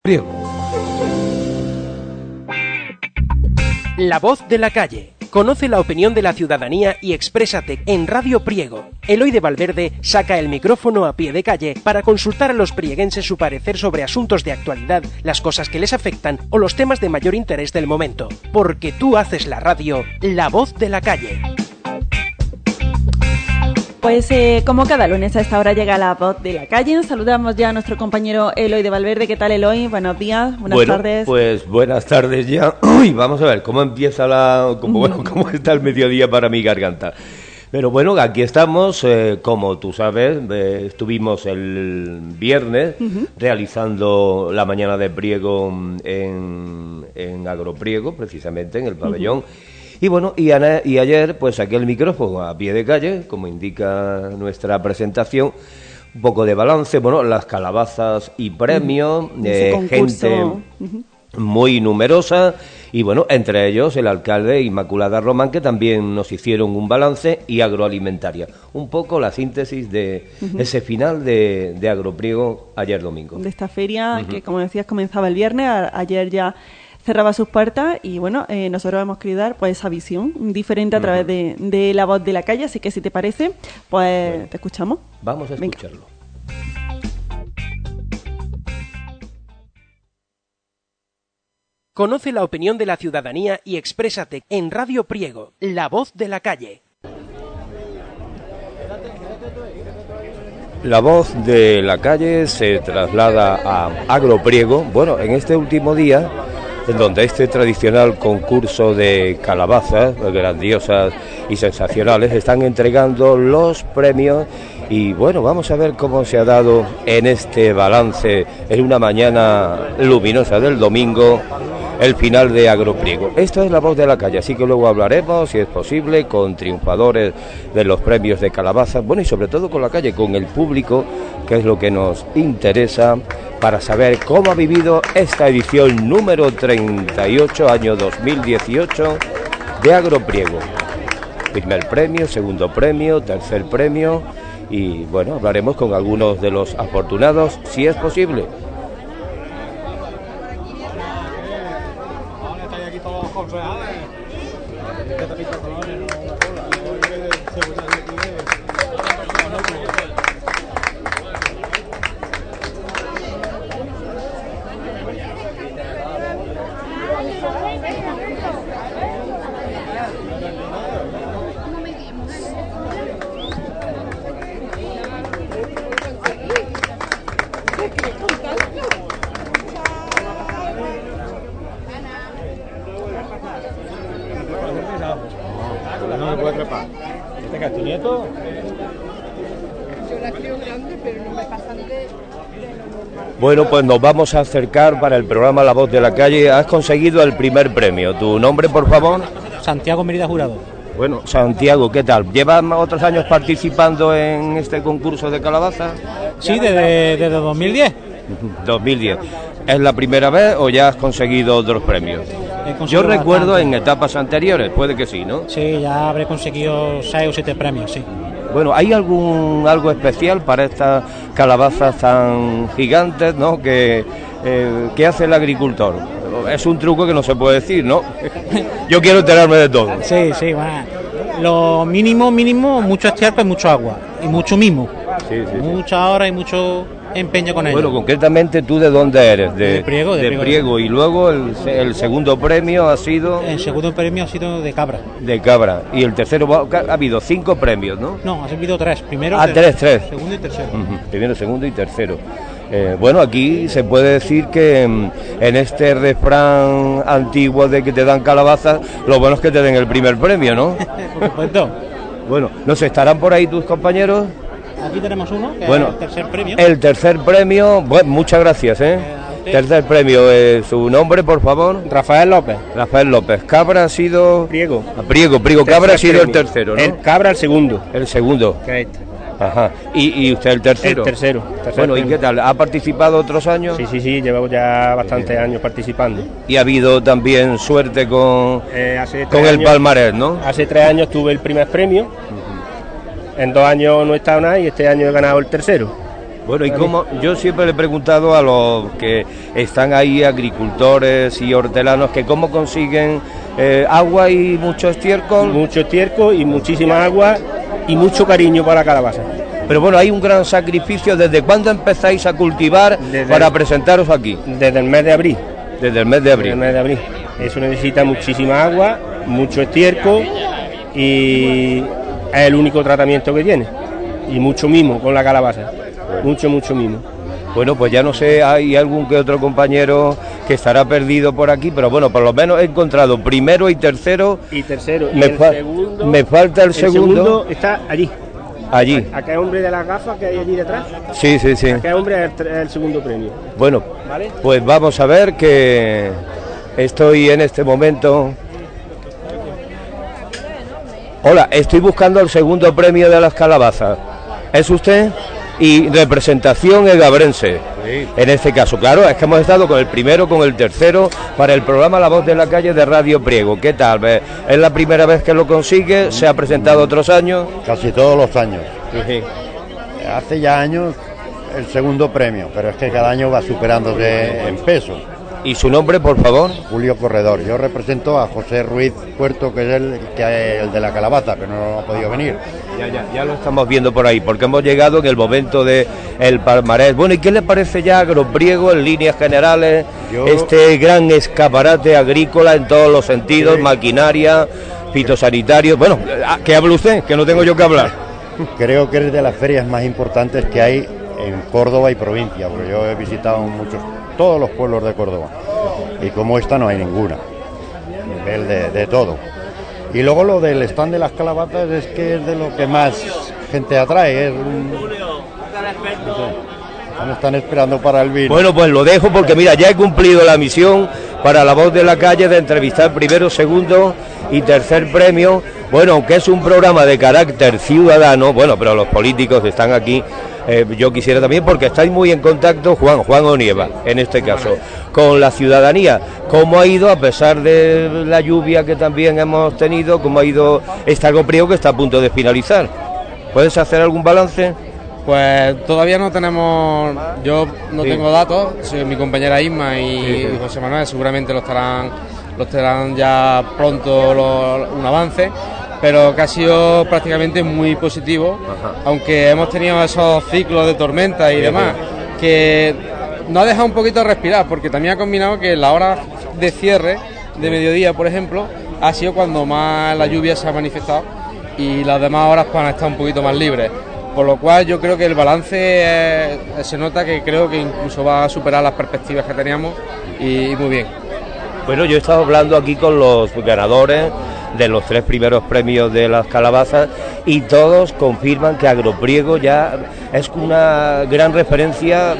Priego. La voz de la calle. Conoce la opinión de la ciudadanía y exprésate en Radio Priego. Eloy de Valverde saca el micrófono a pie de calle para consultar a los prieguenses su parecer sobre asuntos de actualidad, las cosas que les afectan o los temas de mayor interés del momento. Porque tú haces la radio, la voz de la calle. Pues como cada lunes a esta hora llega la voz de la calle. Saludamos ya a nuestro compañero Eloy de Valverde. ¿Qué tal, Eloy? Buenos días, buenas tardes. Pues buenas tardes ya. Uy, vamos a ver cómo empieza cómo está el mediodía para mi garganta. Pero bueno, aquí estamos, como tú sabes, estuvimos el viernes realizando la mañana de Priego en Agropriego, precisamente en el pabellón. Y bueno, y ayer pues saqué el micrófono a pie de calle, como indica nuestra presentación, un poco de balance, bueno, las calabazas y premios, gente muy numerosa, y bueno, entre ellos el alcalde Inmaculada Román, que también nos hicieron un balance, y agroalimentaria. Un poco la síntesis de ese final de Agropriego ayer domingo. De esta feria que, como decías, comenzaba el viernes, ayer ya cerraba sus puertas y bueno, nosotros hemos querido dar pues esa visión diferente a través de la voz de la calle, así que si te parece, pues bueno, te escuchamos. Vamos a escucharlo. Conoce la opinión de la ciudadanía y exprésate en Radio Priego, la voz de la calle. La voz de la calle se traslada a Agropriego, bueno, en este último día, en donde este tradicional concurso de calabazas grandiosas y sensacionales están entregando los premios. Y bueno, vamos a ver cómo se ha dado en este balance, en una mañana luminosa del domingo, el final de Agropriego. Esto es la voz de la calle, así que luego hablaremos, si es posible, con triunfadores de los premios de calabazas, bueno, y sobre todo con la calle, con el público, que es lo que nos interesa, para saber cómo ha vivido esta edición número 38, año 2018, de Agropriego. Primer premio, segundo premio, tercer premio, y bueno, hablaremos con algunos de los afortunados, si es posible. Bueno, pues nos vamos a acercar para el programa La Voz de la Calle. Has conseguido el primer premio. ¿Tu nombre, por favor? Santiago Mérida Jurado. Bueno, Santiago, ¿qué tal? ¿Llevas otros años participando en este concurso de calabaza? Sí, desde 2010. 2010. ¿Es la primera vez o ya has conseguido otros premios? Yo recuerdo en etapas anteriores, puede que sí, ¿no? Sí, ya habré conseguido 6 o 7 premios, sí. Bueno, ¿hay algo especial para estas calabazas tan gigantes, ¿no? que hace el agricultor? Es un truco que no se puede decir, ¿no? Yo quiero enterarme de todo. Sí, bueno. Lo mínimo, mucho estiarco y mucho agua. Y mucho mimo. Sí. Mucha hora y mucho empeño con ello. Bueno, concretamente, ¿tú de dónde eres? De Priego. De Priego. Y luego el segundo premio ha sido... El segundo premio ha sido de Cabra. De Cabra. Y el tercero, ha habido 5 premios, ¿no? No, ha habido 3. Primero, tres. Segundo y tercero. Primero, segundo y tercero. Bueno, aquí se puede decir que en este refrán antiguo de que te dan calabazas, lo bueno es que te den el primer premio, ¿no? Por supuesto. Bueno, ¿no se estarán por ahí tus compañeros? Aquí tenemos uno, que bueno, es el tercer premio. El tercer premio, bueno, muchas gracias, Tercer premio, su nombre, por favor. Rafael López. Rafael López. Cabra ha sido... Priego. Priego. Cabra ha sido el tercero, ¿no? El Cabra el segundo. El segundo. Correcto. Ajá. ¿Y usted el tercero? El tercero. Bueno, ¿y qué tal? ¿Ha participado otros años? Sí, llevo ya bastantes años participando. ¿Y ha habido también suerte con el palmarés, no? Hace 3 años tuve el primer premio. En 2 años no he estado nada y este año he ganado el tercero. Bueno, y como yo siempre le he preguntado a los que están ahí, agricultores y hortelanos, que cómo consiguen agua y mucho estiércol. Mucho estiércol y muchísima agua y mucho cariño para la calabaza. Pero bueno, hay un gran sacrificio. ¿Desde cuándo empezáis a cultivar para presentaros aquí? Desde el mes de abril. Desde el mes de abril. Desde el mes de abril. Eso necesita muchísima agua, mucho estiércol y es el único tratamiento que tiene. Y mucho mimo con la calabaza. Mucho mimo. Bueno, pues ya no sé, hay algún que otro compañero que estará perdido por aquí, pero bueno, por lo menos he encontrado primero y tercero. Y tercero. Segundo, me falta el segundo. El segundo está allí. Allí. Aquel hombre de las gafas que hay allí detrás. Sí. Aquel hombre es el segundo premio. Bueno, ¿vale? Pues vamos a ver, que estoy en este momento. Hola, estoy buscando el segundo premio de las calabazas. ¿Es usted? Y representación egabrense. Sí. En este caso, claro, es que hemos estado con el primero, con el tercero, para el programa La Voz de la Calle de Radio Priego. ¿Qué tal? ¿Es la primera vez que lo consigue? ¿Se ha presentado otros años? Casi todos los años. Sí. Hace ya años el segundo premio, pero es que cada año va superándose en peso. ¿Y su nombre, por favor? Julio Corredor. Yo represento a José Ruiz Puerto, que es el de la calabaza, pero no ha podido venir. Ya lo estamos viendo por ahí, porque hemos llegado en el momento de el palmarés. Bueno, ¿y qué le parece ya Agropriego en líneas generales? Este gran escaparate agrícola en todos los sentidos, sí. Maquinaria, fitosanitarios. Bueno, ¿qué habla usted? Que no tengo yo que hablar. Creo que es de las ferias más importantes que hay en Córdoba y provincia, porque yo he visitado todos los pueblos de Córdoba, y como esta no hay ninguna, a nivel de todo. Y luego lo del stand de las calabazas es que es de lo que más gente atrae. Me están esperando para el vino. Bueno, pues lo dejo porque mira, ya he cumplido la misión para La Voz de la Calle de entrevistar primero, segundo y tercer premio. Bueno, aunque es un programa de carácter ciudadano, bueno, pero los políticos están aquí. Yo quisiera también, porque estáis muy en contacto, Juan Onieva, en este caso, con la ciudadanía. ¿Cómo ha ido, a pesar de la lluvia que también hemos tenido, cómo ha ido este Agropriego que está a punto de finalizar? ¿Puedes hacer algún balance? Pues todavía no tenemos, yo no tengo datos, mi compañera Isma y José Manuel seguramente lo estarán ya pronto un avance, pero que ha sido prácticamente muy positivo. Ajá. Aunque hemos tenido esos ciclos de tormenta y demás, que nos ha dejado un poquito respirar, porque también ha combinado que la hora de cierre de mediodía, por ejemplo, ha sido cuando más la lluvia se ha manifestado y las demás horas pues, han estado un poquito más libres, por lo cual yo creo que el balance se nota que creo que incluso va a superar las perspectivas que teníamos y muy bien. Bueno, yo he estado hablando aquí con los ganadores de los 3 primeros premios de las calabazas y todos confirman que Agropriego ya es una gran referencia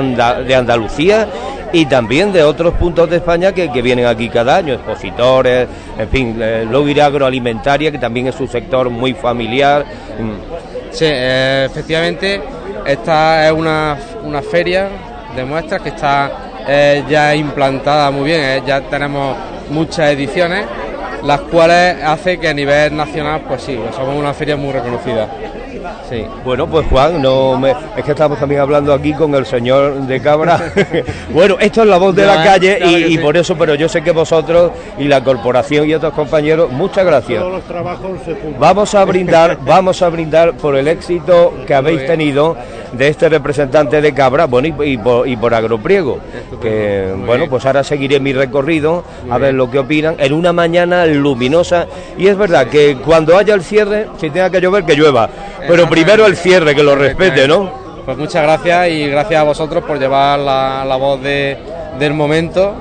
de Andalucía y también de otros puntos de España que vienen aquí cada año, expositores, en fin, Loira Agroalimentaria, que también es un sector muy familiar. Sí, efectivamente, esta es una feria de muestras que está ya implantada muy bien, ya tenemos muchas ediciones, las cuales hace que a nivel nacional, pues sí, somos una feria muy reconocida. Sí. Bueno, pues Juan, es que estamos también hablando aquí con el señor de Cabra. Bueno, esto es La Voz de la Calle, claro, y por eso, pero yo sé que vosotros y la corporación y otros compañeros, muchas gracias. Todos los trabajos se cumplen. Vamos a brindar por el éxito que habéis tenido de este representante de Cabra, bueno, y por Agropriego, que bueno, pues ahora seguiré mi recorrido a ver lo que opinan en una mañana luminosa. Y es verdad que cuando haya el cierre, si tenga que llover, que llueva, pero primero el cierre, que lo respete, ¿no? Pues muchas gracias, y gracias a vosotros por llevar la voz del momento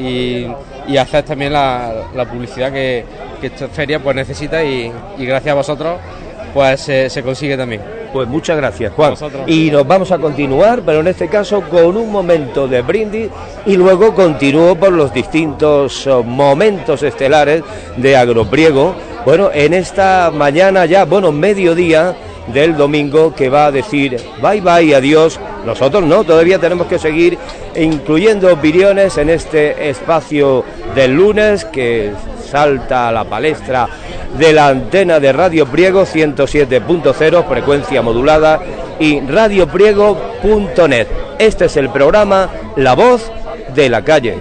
y hacer también la publicidad que esta feria pues necesita, y gracias a vosotros pues se consigue también. Pues muchas gracias, Juan. Y nos vamos a continuar, pero en este caso con un momento de brindis, y luego continúo por los distintos momentos estelares de Agropriego. Bueno, en esta mañana ya, mediodía del domingo, que va a decir bye bye, adiós. Nosotros no, todavía tenemos que seguir incluyendo opiniones en este espacio del lunes que salta a la palestra de la antena de Radio Priego 107.0, frecuencia modulada, y radiopriego.net. Este es el programa La Voz de la Calle.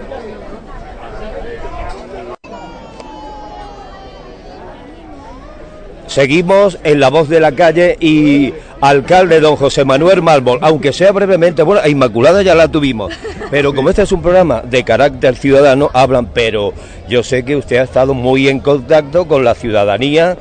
Seguimos en La Voz de la Calle y alcalde don José Manuel Mármol, aunque sea brevemente, bueno, a Inmaculada ya la tuvimos, pero como este es un programa de carácter ciudadano, hablan, pero yo sé que usted ha estado muy en contacto con la ciudadanía,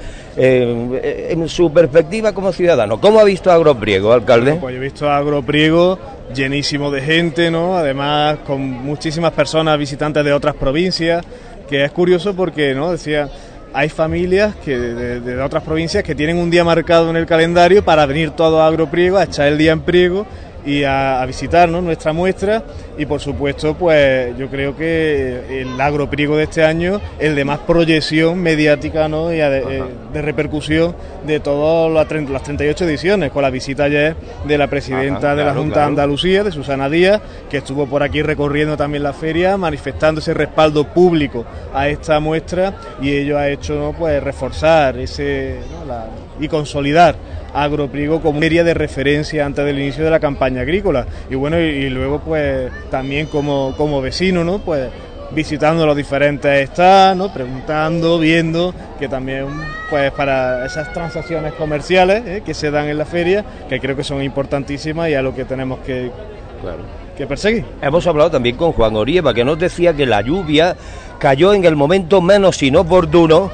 en su perspectiva como ciudadano. ¿Cómo ha visto Agropriego, alcalde? Bueno, pues yo he visto Agropriego llenísimo de gente, ¿no? Además con muchísimas personas visitantes de otras provincias, que es curioso porque, ¿no? Decía, hay familias que de otras provincias que tienen un día marcado en el calendario para venir todos a Agropriego, a echar el día en Priego y a visitar, ¿no?, nuestra muestra. Y por supuesto, pues yo creo que el Agropriego de este año, el de más proyección mediática, ¿no?, y de repercusión de todas las 38 ediciones, con la visita ayer de la presidenta de la Junta de Andalucía, de Susana Díaz, que estuvo por aquí recorriendo también la feria, manifestando ese respaldo público a esta muestra, y ello ha hecho, ¿no?, pues reforzar ese, ¿no?, y consolidar Agropriego como feria de referencia antes del inicio de la campaña agrícola. Y bueno, y luego pues también como vecino, ¿no?, pues visitando los diferentes stands, ¿no?, preguntando, viendo, que también pues para esas transacciones comerciales que se dan en la feria, que creo que son importantísimas y a lo que tenemos que perseguir. Hemos hablado también con Juan Orieva, que nos decía que la lluvia cayó en el momento menos inoportuno,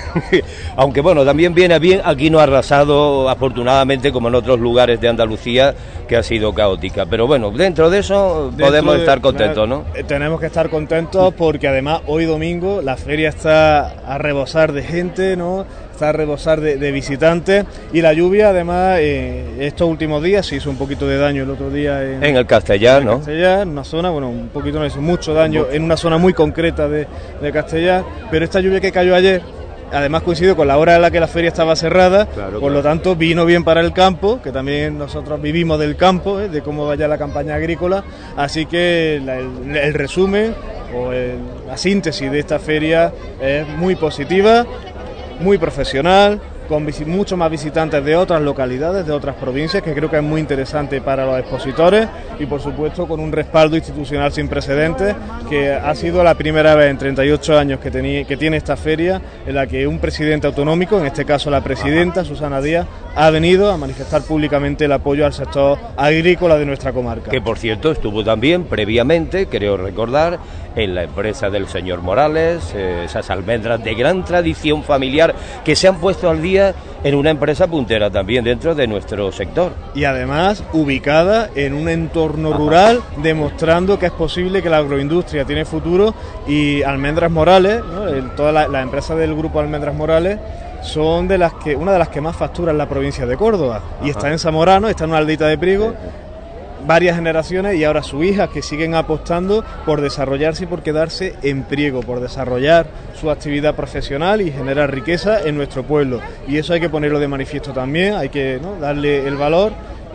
aunque bueno, también viene bien, aquí no ha arrasado afortunadamente como en otros lugares de Andalucía, que ha sido caótica, pero bueno, dentro de eso podemos estar contentos, ¿no? Tenemos que estar contentos porque además hoy domingo la feria está a rebosar de gente, ¿no?, está a rebosar de visitantes, y la lluvia además estos últimos días se hizo un poquito de daño el otro día en el Castellar, ¿no? Castellar, en una zona, bueno, un poquito no hizo mucho daño en una zona muy concreta de Castellar, pero esta lluvia que cayó ayer además coincidió con la hora en la que la feria estaba cerrada, por lo tanto vino bien para el campo, que también nosotros vivimos del campo, de cómo vaya la campaña agrícola, así que el resumen o la síntesis de esta feria es muy positiva, muy profesional, con muchos más visitantes de otras localidades, de otras provincias, que creo que es muy interesante para los expositores, y por supuesto con un respaldo institucional sin precedentes, que ha sido la primera vez en 38 años que tiene esta feria en la que un presidente autonómico, en este caso la presidenta Susana Díaz, ha venido a manifestar públicamente el apoyo al sector agrícola de nuestra comarca. Que por cierto estuvo también previamente, creo recordar, en la empresa del señor Morales, esas almendras de gran tradición familiar que se han puesto al día en una empresa puntera también dentro de nuestro sector. Y además ubicada en un entorno rural, demostrando que es posible, que la agroindustria tiene futuro, y Almendras Morales, ¿no?, toda la empresa del grupo Almendras Morales, son una de las que más factura en la provincia de Córdoba. Y está en Zamorano, está en una aldeita de Priego, varias generaciones, y ahora sus hijas, que siguen apostando por desarrollarse y por quedarse en Priego, por desarrollar su actividad profesional y generar riqueza en nuestro pueblo. Y eso hay que ponerlo de manifiesto también, hay que, ¿no?, darle el valor,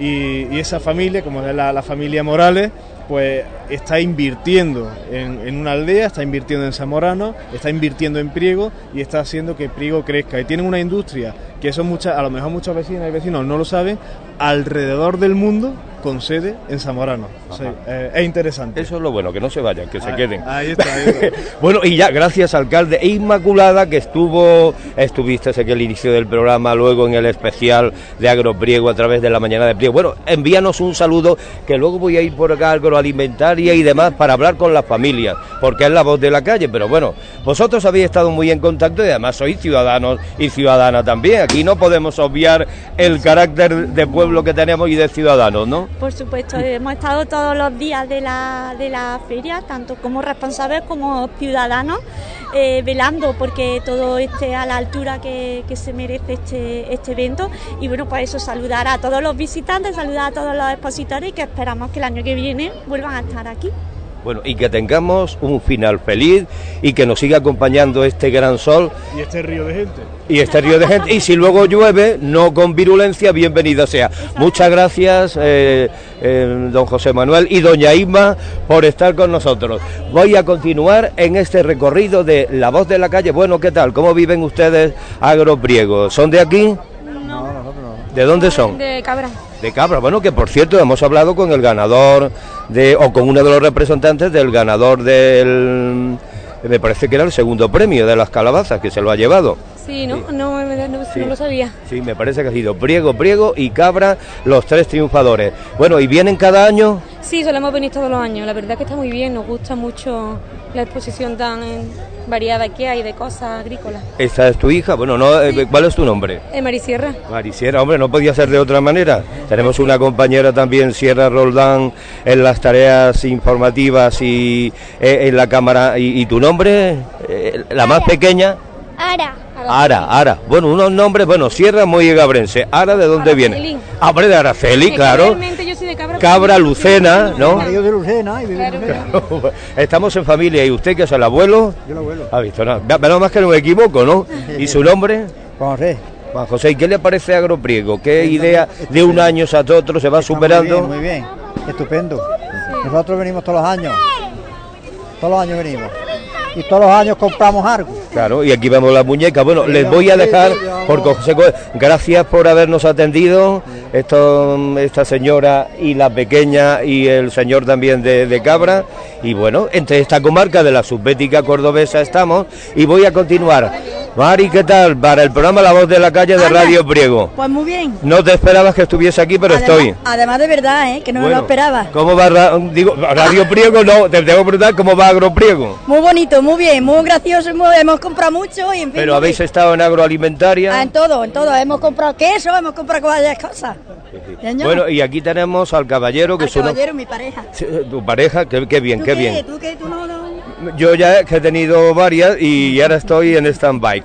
y esa familia, como es la familia Morales, pues está invirtiendo en una aldea, está invirtiendo en Zamorano, está invirtiendo en Priego, y está haciendo que Priego crezca. Y tienen una industria que son a lo mejor muchos vecinos y vecinos no lo saben, alrededor del mundo, con sede en Zamorano. O sea, es interesante. Eso es lo bueno, que no se vayan, que se queden. Ahí está. Bueno, y ya, gracias, alcalde. E Inmaculada, que estuviste en el inicio del programa, luego en el especial de Agropriego a través de la mañana de Priego. Bueno, envíanos un saludo, que luego voy a ir por acá a Agroalimentaria y demás para hablar con las familias, porque es la voz de la calle. Pero bueno, vosotros habéis estado muy en contacto y además sois ciudadanos y ciudadanas también. Aquí no podemos obviar el carácter de pueblo que tenemos y de ciudadanos, ¿no? Por supuesto, hemos estado todos los días de la feria, tanto como responsables como ciudadanos, velando porque todo esté a la altura que se merece este evento. Y bueno, pues eso, saludar a todos los visitantes, saludar a todos los expositores, y que esperamos que el año que viene vuelvan a estar aquí. Bueno, y que tengamos un final feliz y que nos siga acompañando este gran sol. Y este río de gente. Y si luego llueve, no con virulencia, bienvenido sea. Muchas gracias, don José Manuel y doña Isma, por estar con nosotros. Voy a continuar en este recorrido de La Voz de la Calle. Bueno, ¿qué tal? ¿Cómo viven ustedes Agropriego? ¿Son de aquí? No. ¿De dónde son? De Cabra. De cabra, bueno, que por cierto hemos hablado con el ganador o con uno de los representantes del ganador del, me parece que era el segundo premio de las calabazas, que se lo ha llevado. Sí, ¿no? Sí. No lo sabía. Sí, me parece que ha sido Priego y Cabra los 3 triunfadores. Bueno, ¿y vienen cada año? Sí, solemos venir todos los años. La verdad que está muy bien, nos gusta mucho la exposición tan variada que hay de cosas agrícolas. ¿Esta es tu hija? Bueno, no, ¿cuál es tu nombre? Marisierra. Marisierra, hombre, no podía ser de otra manera. Tenemos una compañera también, Sierra Roldán, en las tareas informativas y en la cámara. ¿Y tu nombre? La más pequeña. Ara. Bueno, unos nombres, Sierra muy gabrense. Ara, ¿de dónde Araceli. viene? Hombre, de Araceli, claro. Realmente yo soy de Cabra. Cabra, Lucena, ¿no? Yo de Lucena y vive en Lucena. Estamos en familia. ¿Y usted que es el abuelo? Yo el abuelo. Ha visto nada. Menos más que no me equivoco, ¿no? ¿Y su nombre? Juan José. Juan José, ¿y qué le parece Agropriego? ¿Qué idea de un año a otro se va superando? Muy bien, estupendo. Nosotros venimos todos los años. Todos los años venimos. Y todos los años compramos algo. Claro, y aquí vemos las muñecas. Bueno, les voy a dejar, porque José, gracias por habernos atendido, esta señora y la pequeña y el señor también de Cabra. Y bueno, entre esta comarca de la subbética cordobesa estamos, y voy a continuar. Mari, ¿qué tal? Para el programa La Voz de la Calle de Radio Priego. Pues muy bien. No te esperabas que estuviese aquí, pero estoy. Además de verdad, que no me lo esperaba. ¿Cómo va Radio Priego? No, te tengo que preguntar cómo va Agropriego. Muy bonito, muy bien, muy gracioso, hemos comprado mucho y en fin. Pero habéis estado en agroalimentaria. En todo, hemos comprado queso, hemos comprado varias cosas. Sí. Bueno, y aquí tenemos al caballero que mi pareja. Tu pareja, qué bien, qué bien. ¿Tú qué? ¿Tú no? Yo ya he tenido varias y ahora estoy en stand-by.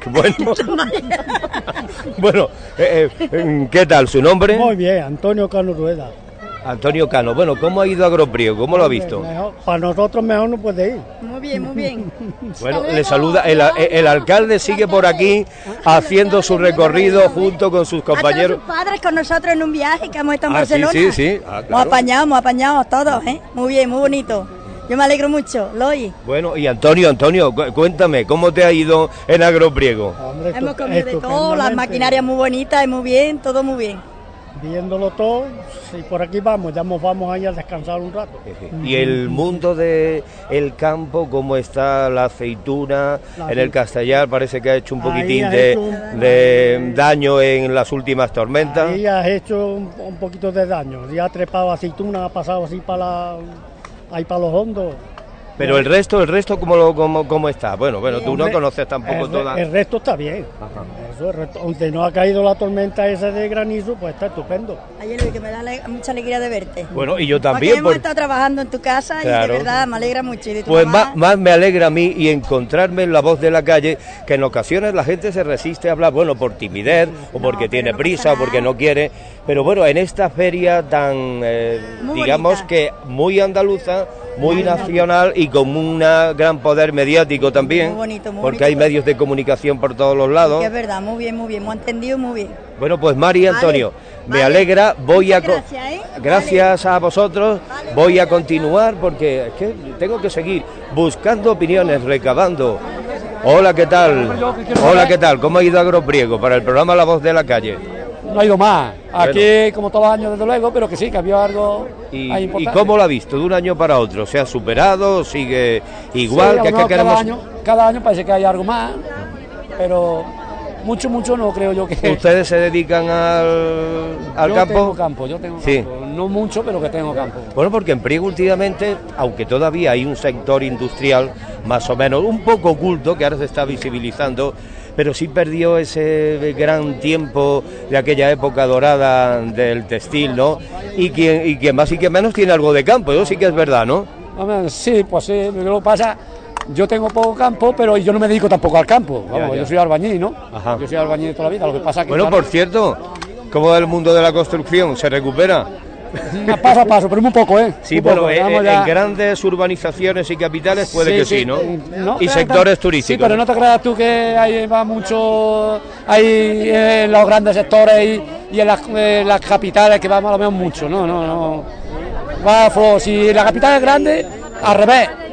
Bueno, ¿qué tal? ¿Su nombre? Muy bien, Antonio Cano Rueda. Antonio Cano, bueno, ¿cómo ha ido Agropriego? ¿Cómo lo ha visto? Mejor, para nosotros mejor no puede ir. Muy bien, muy bien. Bueno, le saluda, el alcalde sigue por aquí haciendo su recorrido junto con sus compañeros. A todos sus padres con nosotros en un viaje que hemos estado en Barcelona. Sí. Claro. Hemos apañado todos, Muy bien, muy bonito. Yo me alegro mucho, Loy. Bueno, y Antonio, cuéntame, ¿cómo te ha ido en Agropriego? Hombre, hemos comido de todo, las maquinarias muy bonitas y muy bien, todo muy bien. Viéndolo todo, y por aquí vamos, ya nos vamos a ir a descansar un rato. Y el mundo del campo, ¿cómo está la aceituna? En el Castellar parece que ha hecho un poquitín de daño en las últimas tormentas. Ahí has hecho un poquito de daño, ya ha trepado aceituna, ha pasado así ahí para los hondos. Pero el resto, ¿cómo está? Bueno, tú no conoces tampoco toda. El resto está bien. Eso, aunque no ha caído la tormenta esa de granizo, pues está estupendo. Ayer que me da mucha alegría de verte. Bueno, y yo también. Porque hemos estado trabajando en tu casa, claro. Y de verdad me alegra mucho. Y de tu pues mamá. Más me alegra a mí y encontrarme en La Voz de la Calle, que en ocasiones la gente se resiste a hablar, por timidez, o porque tiene prisa, o porque no quiere. Pero bueno, en esta feria tan, digamos bonita, que muy andaluza, muy nacional y con un gran poder mediático también, muy bonito, porque hay medios de comunicación por todos los lados. Sí, es verdad, muy bien, me han entendido muy bien. Bueno, pues Mari, Antonio, me alegra, gracias a vosotros, voy a continuar porque es que tengo que seguir buscando opiniones, recabando. Hola, ¿qué tal? ¿Cómo ha ido Agropriego para el programa La Voz de la Calle? No ha ido más, aquí como todos los años desde luego, pero que sí, que había algo ¿Y cómo lo ha visto de un año para otro? ¿Se ha superado? ¿Sigue igual? Sí, cada año parece que hay algo más, pero mucho no creo yo que... ¿Ustedes se dedican al campo? Yo tengo campo, no mucho, pero que tengo campo. Bueno, porque en Priego últimamente, aunque todavía hay un sector industrial más o menos un poco oculto, que ahora se está visibilizando, pero sí perdió ese gran tiempo de aquella época dorada del textil, ¿no? Y quien más y quien menos tiene algo de campo, eso sí que es verdad, ¿no? Sí, pues sí, lo que pasa, yo tengo poco campo, pero yo no me dedico tampoco al campo, yo soy albañil, ¿no? Ajá. Yo soy albañil de toda la vida, lo que pasa que... Bueno, por cierto, ¿cómo va el mundo de la construcción? ¿Se recupera? Paso a paso, pero muy poco, Sí, bueno, en grandes urbanizaciones y capitales puede que sí, ¿no? Y sectores turísticos. Sí, pero no te creas tú que ahí va mucho, ahí en los grandes sectores y en las capitales que lo vemos mucho, no. Si la capital es grande, al revés,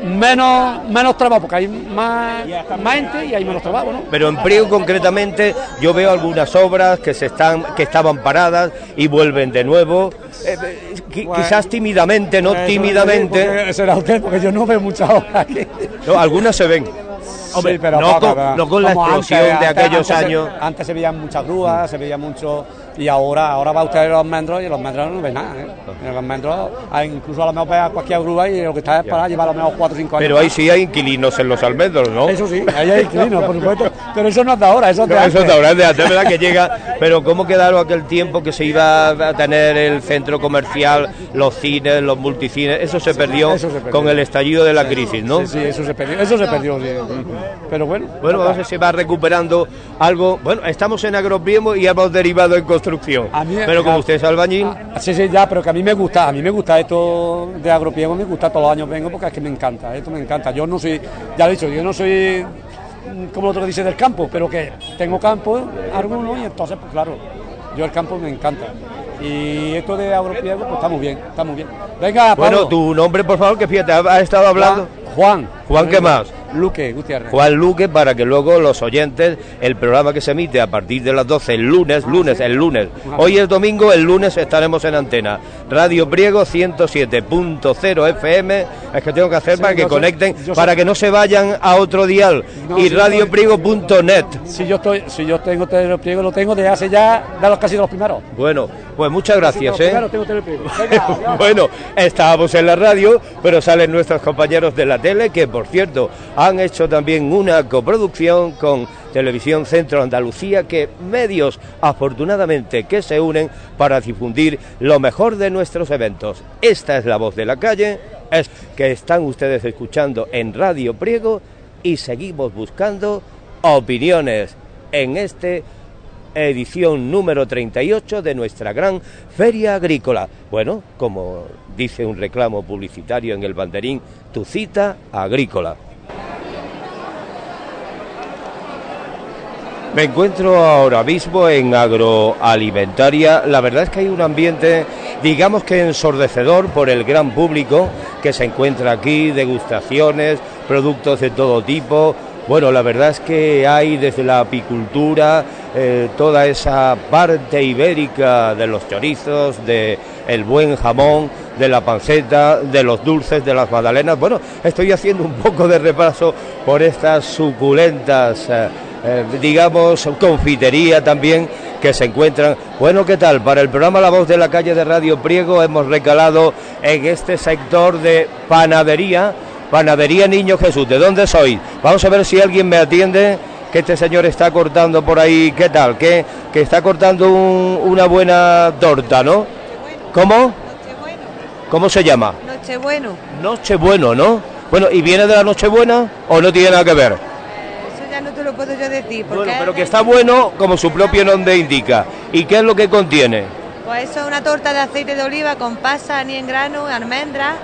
menos trabajo, porque hay más gente y hay menos trabajo, ¿no? Pero en Priego concretamente yo veo algunas obras que estaban paradas y vuelven de nuevo, quizás tímidamente, no tímidamente. Será usted, porque yo no veo muchas obras aquí. No, algunas se ven. Hombre, sí, pero no con la explosión de aquellos años. Antes se veían muchas grúas, se veía mucho, y ahora va usted a los almendros y los almendros no ve nada, ¿eh? En los almendros incluso a lo mejor ve cualquier grúa y lo que está es para llevar a lo mejor 4 o 5 años. Pero ahí sí hay inquilinos en los almendros, ¿no? Eso sí, ahí hay inquilinos, por supuesto, pero eso no es de ahora, eso es de antes. Eso es de ahora, es de antes, ¿verdad? Que llega, pero ¿cómo quedaron aquel tiempo que se iba a tener el centro comercial, los cines, los multicines? Eso se perdió con el estallido de la crisis, ¿no? Sí, eso se perdió, sí. Pero bueno, vamos a ver si se va recuperando algo. Bueno, estamos en Agropriego y hemos derivado en construcción. Pero como usted es albañil. Sí, ya, pero que a mí me gusta esto de Agropriego, me gusta, todos los años vengo porque es que me encanta, esto me encanta. Yo no soy, ya lo he dicho, yo no soy como otro que dice del campo, pero que tengo campo alguno y entonces, pues claro, yo el campo me encanta. Y esto de Agropriego, pues está muy bien. Venga, Pablo. Bueno, tu nombre, por favor, que fíjate, ha estado hablando. Juan, ¿qué más? Luque Gutiérrez. Juan Luque, para que luego los oyentes, el programa que se emite a partir de las 12 el lunes. Hoy es domingo, el lunes estaremos en antena. Radio Priego 107.0 FM, es que tengo que hacer para que conecten, para que no se vayan a otro dial, y radiopriego.net. Si yo tengo Telepriego, lo tengo desde hace ya, casi de los primeros. Bueno, pues muchas gracias, Claro, tengo Telepriego. Bueno, estábamos en la radio, pero salen nuestros compañeros de la tele, que por cierto han hecho también una coproducción con Televisión Centro Andalucía, que medios afortunadamente que se unen para difundir lo mejor de nuestros eventos. Esta es La Voz de la Calle, es que están ustedes escuchando en Radio Priego, y seguimos buscando opiniones en edición número 38 de nuestra gran Feria Agrícola. Bueno, como dice un reclamo publicitario en el banderín, tu cita agrícola. Me encuentro ahora mismo en Agroalimentaria. La verdad es que hay un ambiente, digamos que ensordecedor por el gran público que se encuentra aquí, degustaciones, productos de todo tipo. Bueno, la verdad es que hay desde la apicultura, toda esa parte ibérica de los chorizos, de el buen jamón, de la panceta, de los dulces, de las magdalenas. Bueno, estoy haciendo un poco de repaso por estas suculentas, digamos, confitería también que se encuentran. Bueno, ¿qué tal? Para el programa La Voz de la Calle de Radio Priego hemos recalado en este sector de panadería Niño Jesús. ¿De dónde sois? Vamos a ver si alguien me atiende, que este señor está cortando por ahí. ¿Qué tal? Que está cortando una buena torta, ¿no? ¿Cómo? ¿Cómo se llama? Nochebueno, ¿no? Bueno, ¿y viene de la Nochebuena o no tiene nada que ver? Eso ya no te lo puedo yo decir. Bueno, pero que está bueno como su propio nombre indica. ¿Y qué es lo que contiene? Pues eso es una torta de aceite de oliva con pasa, ni en grano, almendras,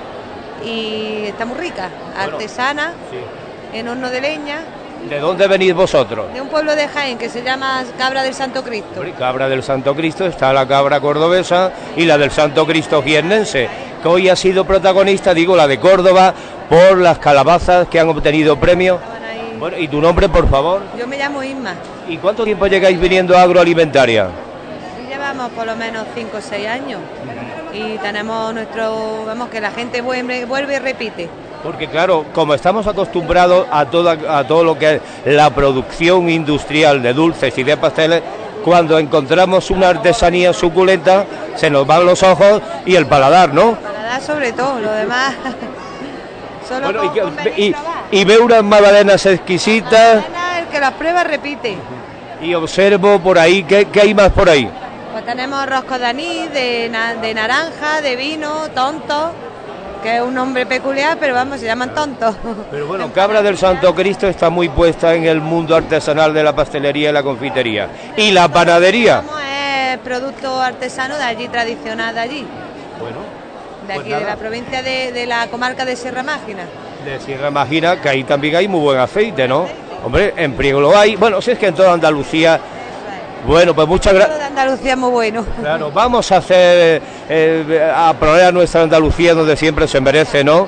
y está muy rica, artesana, en horno de leña. ¿De dónde venís vosotros? De un pueblo de Jaén que se llama Cabra del Santo Cristo. Cabra del Santo Cristo, está la cabra cordobesa y la del Santo Cristo jiennense, que hoy ha sido protagonista, digo, la de Córdoba, por las calabazas que han obtenido premio. Bueno, ¿y tu nombre, por favor? Yo me llamo Isma. ¿Y cuánto tiempo llegáis viniendo a Agroalimentaria? Llevamos por lo menos 5 o 6 años. Y tenemos que la gente vuelve y repite. Porque claro, como estamos acostumbrados a todo lo que es la producción industrial de dulces y de pasteles, cuando encontramos una artesanía suculenta, se nos van los ojos y el paladar, ¿no? El paladar sobre todo, lo demás... Bueno, y veo unas magdalenas exquisitas. El que las prueba repite. Y observo por ahí, ¿qué hay más por ahí? Pues tenemos rosco de anís, de naranja, de vino, tonto, que es un nombre peculiar, pero vamos, se llaman tontos. Pero bueno, Cabra del Santo Cristo está muy puesta en el mundo artesanal de la pastelería y la confitería. ¿Y la panadería? Es producto artesano de allí, tradicional de allí. Bueno. De aquí, de la provincia de la comarca de Sierra Mágina. De Sierra Mágina, que ahí también hay muy buen aceite, ¿no? Hombre, en Priego lo hay. Bueno, si es que en toda Andalucía... Bueno, pues muchas gracias. Todo de Andalucía es muy bueno. Claro, vamos a hacer, a poner a nuestra Andalucía donde siempre se merece, ¿no?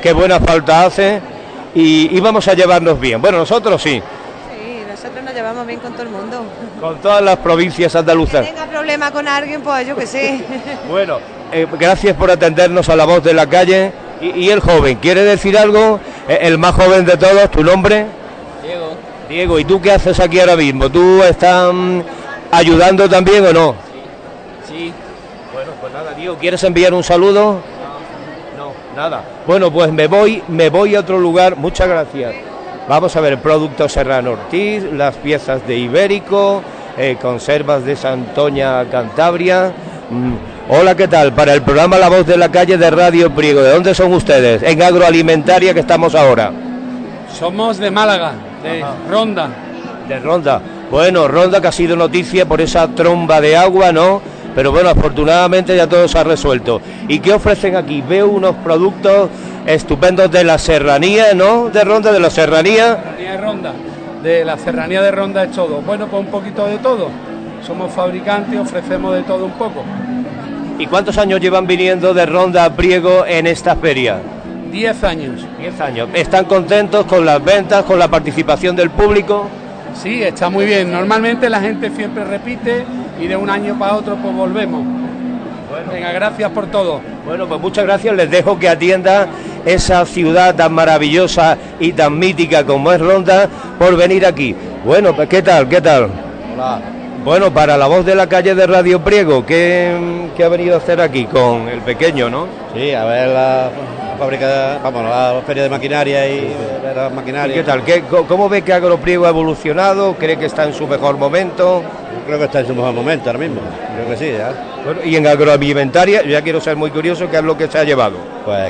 qué buena falta hace y vamos a llevarnos bien. Bueno, nosotros sí. Sí, nosotros nos llevamos bien con todo el mundo. Con todas las provincias andaluzas. Que tenga problema con alguien, pues yo que sé. Bueno, gracias por atendernos a La Voz de la Calle. Y el joven, ¿quiere decir algo? El más joven de todos, ¿tu nombre? Diego. Diego, ¿y tú qué haces aquí ahora mismo? ¿Tú estás ayudando también o no? Sí. Bueno, pues nada, Diego, ¿quieres enviar un saludo? No, nada. Bueno, pues me voy a otro lugar, muchas gracias. Vamos a ver, productos Serrano Ortiz, las piezas de Ibérico, conservas de Santoña Cantabria. Hola, ¿qué tal? Para el programa La Voz de la Calle de Radio Priego, ¿de dónde son ustedes? En Agroalimentaria que estamos ahora. Somos de Málaga, de Ronda. De Ronda. Bueno, Ronda que ha sido noticia por esa tromba de agua, ¿no? Pero bueno, afortunadamente ya todo se ha resuelto. ¿Y qué ofrecen aquí? Veo unos productos estupendos de la serranía, ¿no? De Ronda, de la serranía. De Ronda. De la serranía de Ronda es todo. Bueno, pues un poquito de todo. Somos fabricantes y ofrecemos de todo un poco. ¿Y cuántos años llevan viniendo de Ronda a Priego en esta feria? 10 años. 10 años. ¿Están contentos con las ventas, con la participación del público? Sí, está muy bien. Normalmente la gente siempre repite y de un año para otro pues volvemos. Bueno. Venga, gracias por todo. Bueno, pues muchas gracias. Les dejo que atienda esa ciudad tan maravillosa y tan mítica como es Ronda por venir aquí. Bueno, pues ¿qué tal? ¿Qué tal? Hola. Bueno, para La Voz de la Calle de Radio Priego, ¿qué ha venido a hacer aquí con el pequeño, no? Sí, a ver la fábrica, vamos, la feria de maquinaria y ver las maquinarias. ¿Y qué tal? ¿Cómo ve que Agropriego ha evolucionado? ¿Cree que está en su mejor momento? Yo creo que está en su mejor momento ahora mismo, creo que sí, ¿ya? Bueno, y en Agroalimentaria, yo ya quiero ser muy curioso, ¿qué es lo que se ha llevado? Pues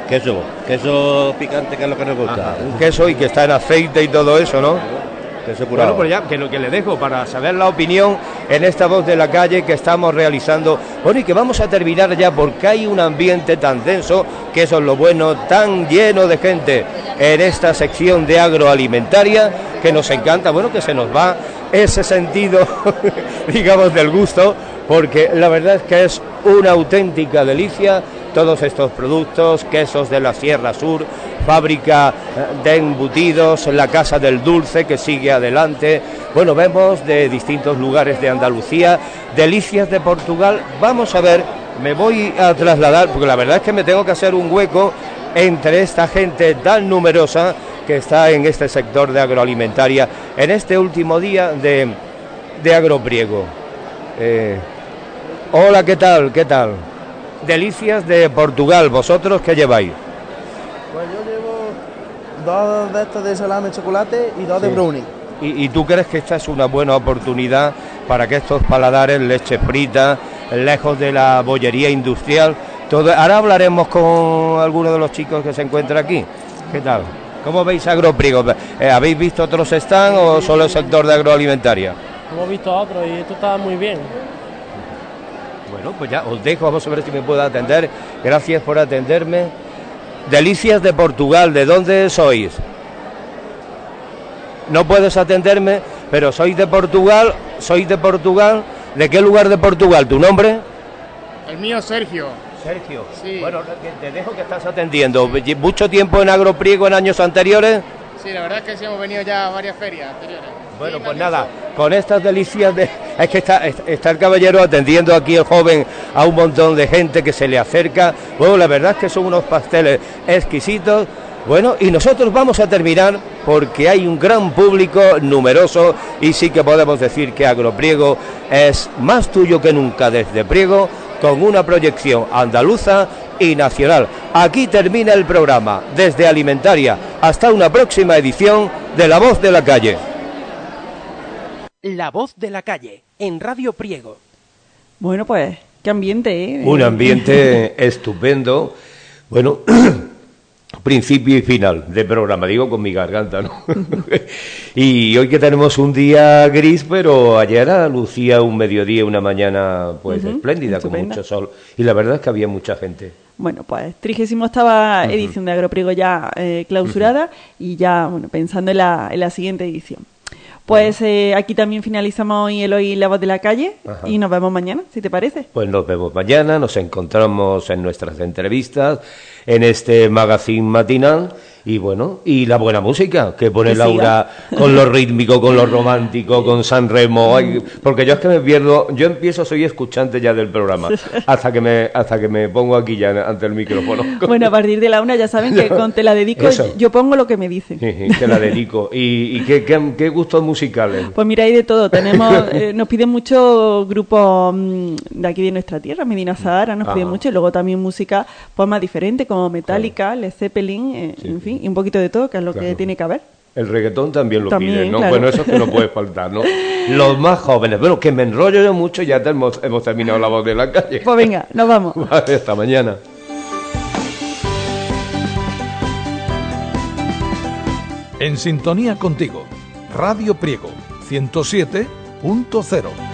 queso picante, que es lo que nos gusta. Ajá, un queso y que está en aceite y todo eso, ¿no? Bueno, pues ya, que lo que le dejo para saber la opinión en esta Voz de la Calle que estamos realizando. Bueno, y que vamos a terminar ya porque hay un ambiente tan denso, que eso es lo bueno, tan lleno de gente en esta sección de agroalimentaria, que nos encanta, bueno, que se nos va ese sentido, digamos, del gusto, porque la verdad es que es una auténtica delicia todos estos productos, quesos de la Sierra Sur, fábrica de embutidos, la Casa del Dulce que sigue adelante. Bueno, vemos de distintos lugares de Andalucía, delicias de Portugal. Vamos a ver, me voy a trasladar, porque la verdad es que me tengo que hacer un hueco entre esta gente tan numerosa que está en este sector de agroalimentaria, en este último día de Agropriego. Hola, ¿qué tal? ¿Qué tal? Delicias de Portugal, ¿vosotros qué lleváis? Pues yo llevo 2 de estos de salame de chocolate y 2 de brownie. ¿Y tú crees que esta es una buena oportunidad para que estos paladares, leche frita, lejos de la bollería industrial, todo? Ahora hablaremos con alguno de los chicos que se encuentra aquí. ¿Qué tal? ¿Cómo veis Agropriego? ¿Habéis visto otros stands o solo el sector de agroalimentaria? Hemos visto otros y esto está muy bien. Bueno, pues ya os dejo, vamos a ver si me puedo atender. Gracias por atenderme. Delicias de Portugal, ¿de dónde sois? No puedes atenderme, pero sois de Portugal. ¿De qué lugar de Portugal? ¿Tu nombre? El mío, Sergio. Sergio. Sí. Bueno, te dejo que estás atendiendo. ¿Mucho tiempo en Agropriego en años anteriores? Sí, la verdad es que sí hemos venido ya a varias ferias anteriores. Bueno, pues nada, con estas delicias de... Es que está el caballero atendiendo aquí el joven a un montón de gente que se le acerca. Bueno, la verdad es que son unos pasteles exquisitos. Bueno, y nosotros vamos a terminar porque hay un gran público numeroso y sí que podemos decir que Agropriego es más tuyo que nunca desde Priego, con una proyección andaluza y nacional. Aquí termina el programa, desde Alimentaria hasta una próxima edición de La Voz de la Calle. La Voz de la Calle, en Radio Priego. Bueno, pues, qué ambiente, ¿eh? Un ambiente estupendo. Bueno, principio y final de programa, digo con mi garganta, ¿no? Y hoy que tenemos un día gris, pero ayer lucía un mediodía, una mañana pues espléndida, con mucho sol. Y la verdad es que había mucha gente. Bueno, pues 38ª edición de Agropriego ya clausurada y ya, bueno, pensando en la siguiente edición. Pues aquí también finalizamos hoy el Hoy La Voz de la Calle. Ajá. Y nos vemos mañana, si te parece. Pues nos vemos mañana, nos encontramos en nuestras entrevistas, en este magazine matinal. Y bueno, y la buena música que pone Laura, con lo rítmico, con lo romántico, con San Remo, porque yo es que me pierdo, yo empiezo, soy escuchante ya del programa, hasta que me pongo aquí ya ante el micrófono. Bueno, a partir de la 1 ya saben que con Te la dedico, yo pongo lo que me dicen. Te la dedico. ¿Y qué gustos musicales? Pues mira, hay de todo, tenemos, nos piden muchos grupos de aquí de nuestra tierra, Medina Zahara nos piden mucho, y luego también música pues más diferente, como Metallica, Led Zeppelin, en fin, y un poquito de todo, que es lo que tiene que haber. El reggaetón también lo piden, ¿no? Claro. Bueno, eso es que no puede faltar, ¿no? Los más jóvenes. Bueno, que me enrollo yo mucho, ya hemos terminado La Voz de la Calle. Pues venga, nos vamos. Vale, hasta mañana. En sintonía contigo, Radio Priego, 107.0.